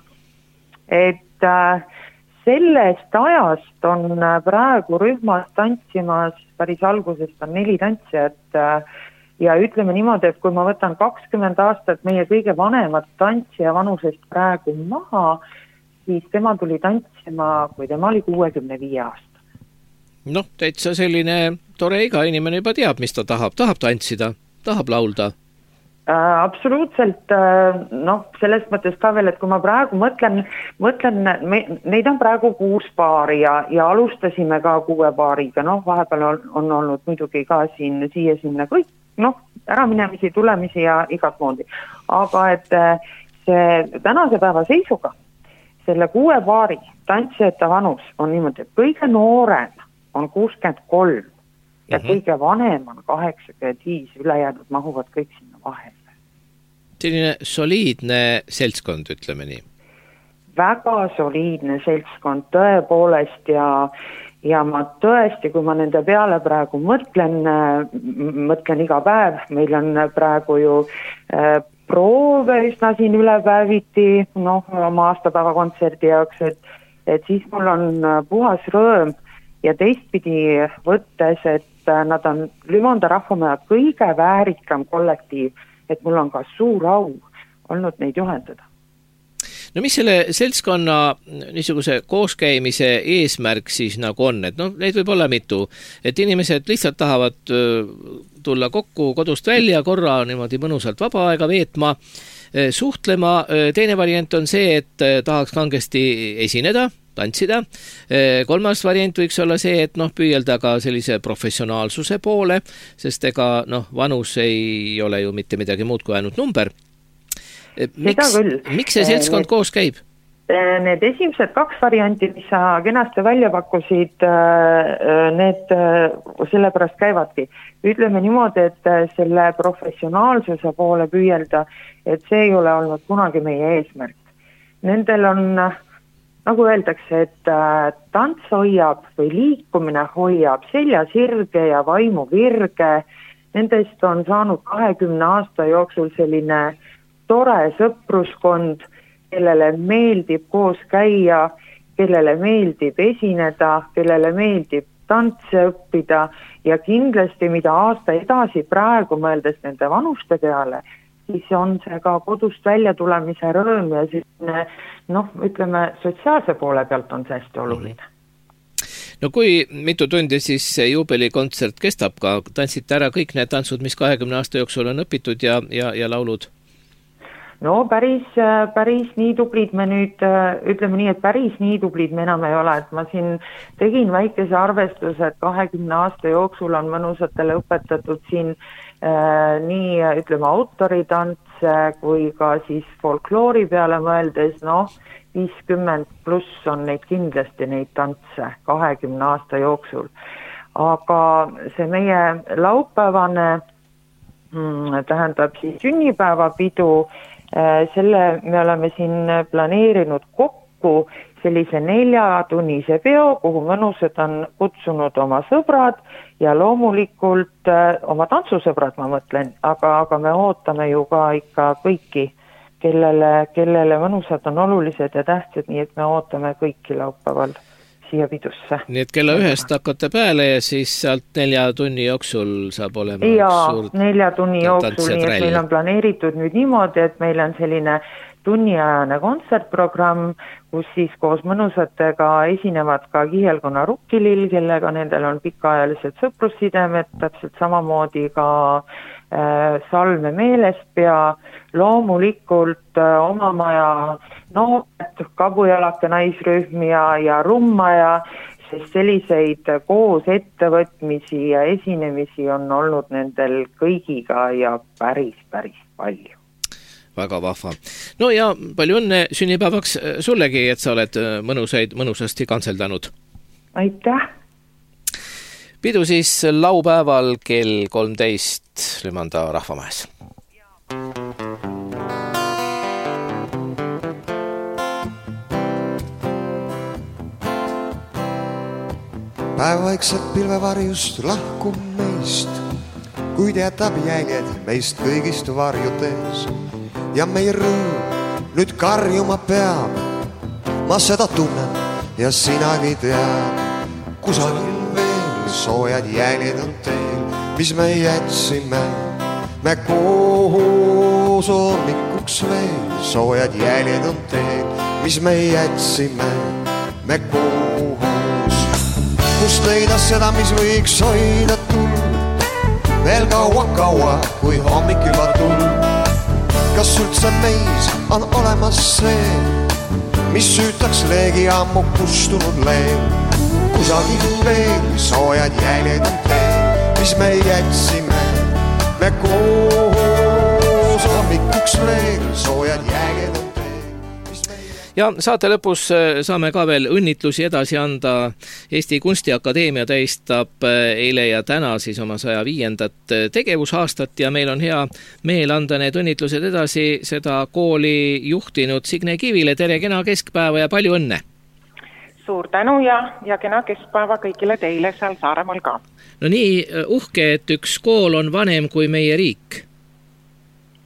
et sellest ajast on praegu rühmas tantsimas, päris algusest on 4 tantsijat ja ütleme niimoodi, et kui ma võtan 20 aastat meie kõige vanemat tantsija vanusest praegu maha, siis tema tuli tantsima, kui tema oli 65 aastat. Täitsa selline tore iga inimene juba teab, mis ta tahab tantsida, tahab laulda. Absoluutselt, selles mõttes ka veel, et kui ma praegu mõtlen, neid on praegu 6 paari ja alustasime ka 6 paariga, vahepeal on olnud muidugi ka siia-sinna kõik, äraminemisi, tulemisi ja igat moodi. Aga et see tänase päeva seisuga, selle 6 paari tantsijate vanus on niimoodi, et kõige noorem on 63 ja kõige vanem on 85, ülejäänud mahuvad kõik sinna vahele. Selline soliidne seltskond, ütleme nii. Väga soliidne seltskond tõepoolest ja ma tõesti, kui ma nende peale praegu mõtlen iga päev, meil on praegu ju proove üsna siin ülepäeviti, oma aastapäeva kontserdi jaoks, et siis mul on puhas rõõm ja teistpidi võttes, et nad on Lümonda Rahvamaja kõige väärikam kollektiiv, et mul on ka suur au olnud neid juhendada. No mis selle seltskonna niisuguse kooskäimise eesmärk siis nagu on, et neid võib olla mitu, et inimesed lihtsalt tahavad tulla kokku kodust välja korra niimoodi mõnusalt vaba aega veetma, suhtlema, teine variant on see, et tahaks kangesti esineda, tantsida, kolmas variant võiks olla see, et püüelda ka sellise professionaalsuse poole, sest ega vanus ei ole ju mitte midagi muud kui ainult number. Miks see seltskond koos käib? Need esimesed 2 varianti, mis sa kenasti välja pakkusid, need sellepärast käivadki. Ütleme niimoodi, et selle professionaalsuse poole püüelda, et see ei ole olnud kunagi meie eesmärk. Nendel on, nagu öeldakse, et tants hoiab või liikumine hoiab selja sirge ja vaimu virge. Nendest on saanud 20 aasta jooksul selline tore sõpruskond, kellele meeldib koos käia, kellele meeldib esineda, kellele meeldib tantse õppida ja kindlasti mida aasta edasi praegu mõeldes nende vanuste peale, siis on see ka kodust välja tulemise rõõm ja selline, ütleme, sotsiaalse poole pealt on see hästi oluline. No kui mitu tundi siis juubelikontsert kestab ka, tantsite ära kõik need tantsud, mis 20 aasta jooksul on õpitud ja laulud? No päris nii tublid me nüüd, ütleme nii, et päris nii tublid me enam ei ole, et ma siin tegin väikese arvestuse, et 20 aasta jooksul on mõnusatele õpetatud siin nii, ütleme, autoritantse kui ka siis folkloori peale mõeldes, 50 pluss on neid kindlasti neid tantse 20 aasta jooksul. Aga see meie laupäevane, tähendab siis sünnipäevapidu, selle me oleme siin planeerinud kokku sellise 4-tunnise peo, kuhu mõnusad on kutsunud oma sõbrad ja loomulikult oma tantsusõbrad, ma mõtlen, aga me ootame ju ka ikka kõiki, kellele mõnusad on olulised ja tähtsad, nii et me ootame kõiki laupäeval siia pidusse. Nii et kella 1 hakkate peale ja siis sealt 4 tunni jooksul saab olema suur 4 tunni jooksul, nii et meil on planeeritud nüüd niimoodi, et meil on selline tunniajane kontsertprogramm, kus siis koos mõnusatega esinevad ka kihelkonna Rukkilill, kellega nendel on pikaajalised sõprussidemed, täpselt samamoodi ka Salme Meelespea, loomulikult oma maja noored, Kabujalake naisrühm ja Rummaja, sest selliseid koos ettevõtmisi ja esinemisi on olnud nendel kõigiga ja päris palju. Väga vahva. No ja palju õnne sünnipäevaks sullegi, et sa oled mõnusasti kantseldanud. Aitäh! Pidu siis laupäeval kell 13 Lümanda Rahvamajas. Päev vaikselt pilvevarjust lahkub meist, kuid jätab jäljed meist kõigist varjutes. Ja meie rõõm nüüd karjuma peab, ma seda tunnen ja sinagi tead. Kusagil veel soojad jäljed on teil, mis me jätsime, me koos hommikuks veel. Soojad jäljed on teil, mis me jätsime, me koos. Kust leida seda, mis võiks hoida tuld, veel kaua, kui hommik juba tuld. Kas üldse meis on olemas see, mis süütaks leegi ammu kustunud leeg? Kusagil veel soojad jäljed on teil, mis me jätsime, me koos hommikuks veel. Soojad jäljed on teil. Ja saate lõpus saame ka veel õnnitlusi edasi anda. Eesti Kunstiakadeemia tähistab eile ja täna siis oma 105. tegevusaastat ja meil on hea meel anda need õnnitlused edasi seda kooli juhtinud Signe Kivile. Tere, kena keskpäeva ja palju õnne! Suur tänu ja kena keskpäeva kõigile teile seal Saaremaal ka. No nii uhke, et üks kool on vanem kui meie riik.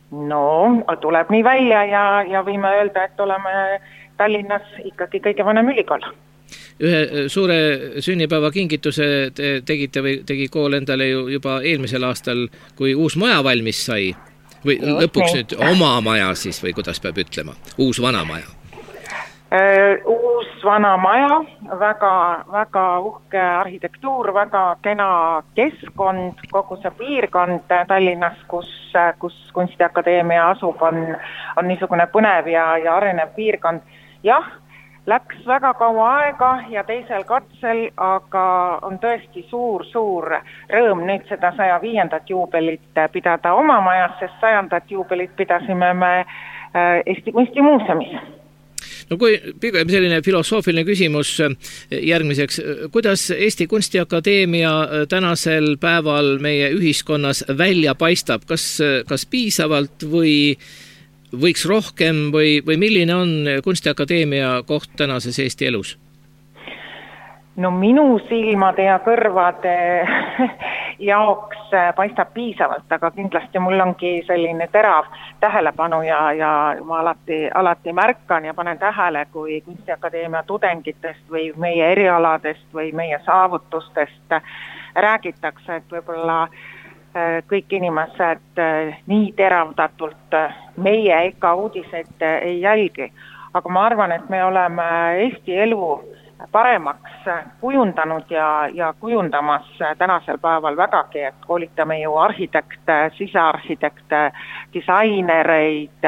No, tuleb nii välja ja võime öelda, et oleme Tallinnas ikkagi kõige vanem ülikool. Ühe suure sünnipäeva kingituse tegite või tegi kool endale juba eelmisel aastal, kui uus maja valmis sai? Või lõpuks nüüd oma maja siis, või kuidas peab ütlema? Uus vana maja? Uus vana maja, väga uhke arhitektuur, väga kena keskkond, kogu see piirkond Tallinnas, kus Kunstiakadeemia asub, on niisugune põnev ja arenev piirkond. Jah, läks väga kaua aega ja teisel katsel, aga on tõesti suur rõõm nüüd seda 105. juubelit pidada oma majas, sest 100. juubelit pidasime me Eesti Kunstimuuseumis. No kui pigem selline filosoofiline küsimus järgmiseks, kuidas Eesti Kunstiakadeemia tänasel päeval meie ühiskonnas välja paistab, kas piisavalt või võiks rohkem või milline on Kunstiakadeemia koht tänases Eesti elus? No minu silmade ja kõrvade jaoks paistab piisavalt, aga kindlasti mul ongi selline terav tähelepanu ja ma alati märkan ja panen tähele, kui Kunstiakadeemia tudengitest või meie erialadest või meie saavutustest räägitakse, et võib-olla kõik inimesed nii teravdatult meie EKA uudiseid ei jälgi. Aga ma arvan, et me oleme Eesti elu paremaks kujundanud ja kujundamas tänasel päeval vägagi, et koolitame ju arhitekte, sisearhitekte, disainereid,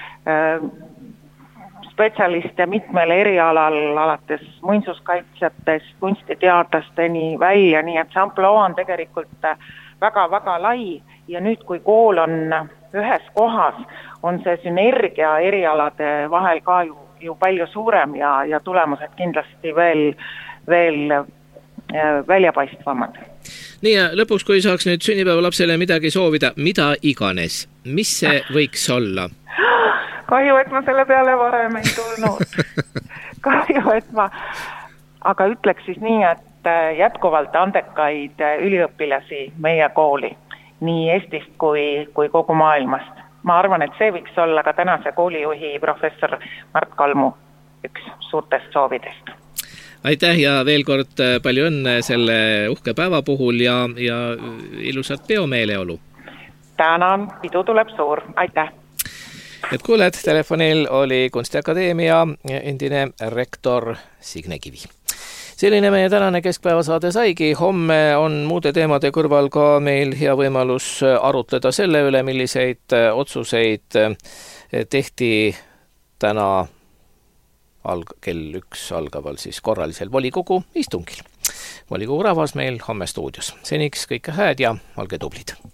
spetsialiste mitmel erialal, alates muinsuskaitsjatest, kunstiteadlasteni välja, nii et see ampluaa on tegelikult väga lai ja nüüd, kui kool on ühes kohas, on see sünergia erialade vahel ka ju palju suurem ja tulemused kindlasti veel väljapaistvamad. Nii ja lõpuks, kui saaks nüüd sünnipäeva lapsele midagi soovida, mida iganes, mis see võiks olla? Kahju, et ma selle peale varem ei tulnud. Aga ütleks siis nii, et jätkuvalt andekaid üliõpilasi meie kooli, nii Eestist kui kogu maailmast. Ma arvan, et see võiks olla ka tänase koolijuhi professor Mart Kalmu üks suurtest soovidest. Aitäh ja veel kord palju õnne selle uhke päeva puhul ja ilusat peomeeleolu. Tänan, pidu tuleb suur. Aitäh! Et kuuled, telefonil oli Kunstiakadeemia endine rektor Signe Kivi. Selline meie tänane keskpäevasaade saigi. Homme on muude teemade kõrval ka meil hea võimalus arutleda selle üle, milliseid otsuseid tehti täna kell 1 algaval siis korralisel volikogu istungil. Volikogu rahvas meil homme stuudios. Seniks kõike hääd ja olge tublid!